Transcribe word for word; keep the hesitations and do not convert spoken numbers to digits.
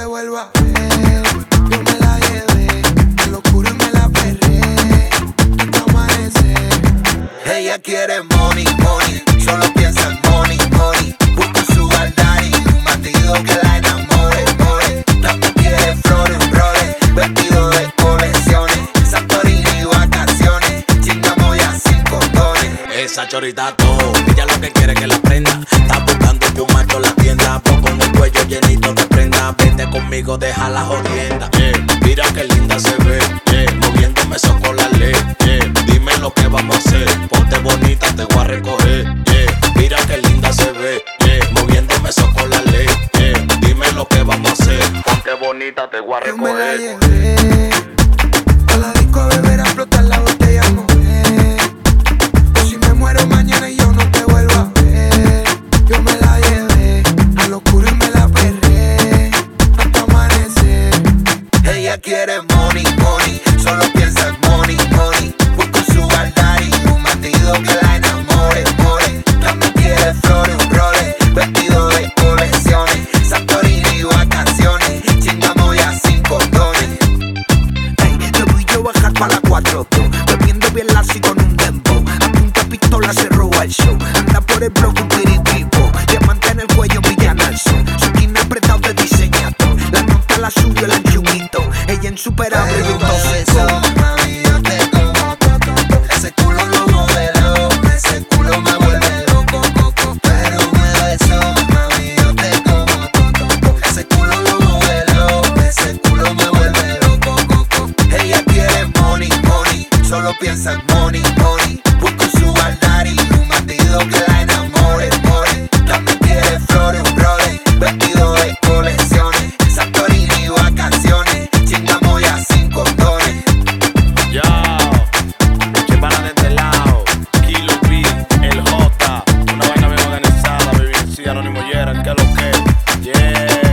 vuelvo a ver. Yo me la llevé, en lo oscuro y me la perré hasta amanecer. Ella quiere money, money, solo piensa en money, money. Busca su daddy, un bandido que la enamore, more. También quiere flores, roles, vestido de colecciones, Santorini y vacaciones, chingamos ya sin condones. Esa chorita todo, ella lo que quiere que la prenda. Está buscando un macho en la tienda, pues con el cuello llenito de prenda. Vente conmigo, deja la jodienda. Yeah, mira qué linda se ve, yeah, moviéndome eso con la ley. Yeah, dime lo que vamos a hacer, ponte bonita, te voy a recoger. Yeah, mira qué linda se ve, yeah, moviéndome eso con la ley. Yeah, dime lo que vamos a hacer, ponte bonita, te voy a Yo me la recoger. llevé a la disco a beber, a explotar la botella, mujer. Pues si me muero mañana y yo no te vuelvo a ver. Yo me la llevé a lo oscuro y me la perré hasta amanecer. Ella quiere money, money, solo piensa en money, money. Busca su daddy, un bandido que la enamore, more. También quiere flores, roles, vestido de colecciones, Santorini y vacaciones, chingamos ya sin condones. Ey, te voy yo bajar pa' la cuatro dos, bebiendo bien lassi con un dembow. A punta pistola se roba el show, anda por el bloque un piritipo, diamante en el cuello, villana al sol. Su skin apretado de diseñador, la nota la subió el anchumito. Ella insuperable y un tóxico. Mami, yo te como, ese culo lo modelo, ese culo me vuelve loco, coco. Pero me besó, mami, yo te como, ese culo lo modelo, ese culo me vuelve loco, coco. Ella quiere money, money, solo piensa en money, money. Busca su daddy, un bandido que la enamore, more. También quiere flores, roles, vestido de colecciones, Santorini y vacaciones, chingamos ya sin condones. Yo, Chembala de este lado, Kilo B, el J, una vaina bien organizada, baby, sí, Anónimo Yeran, que lo que, yeah.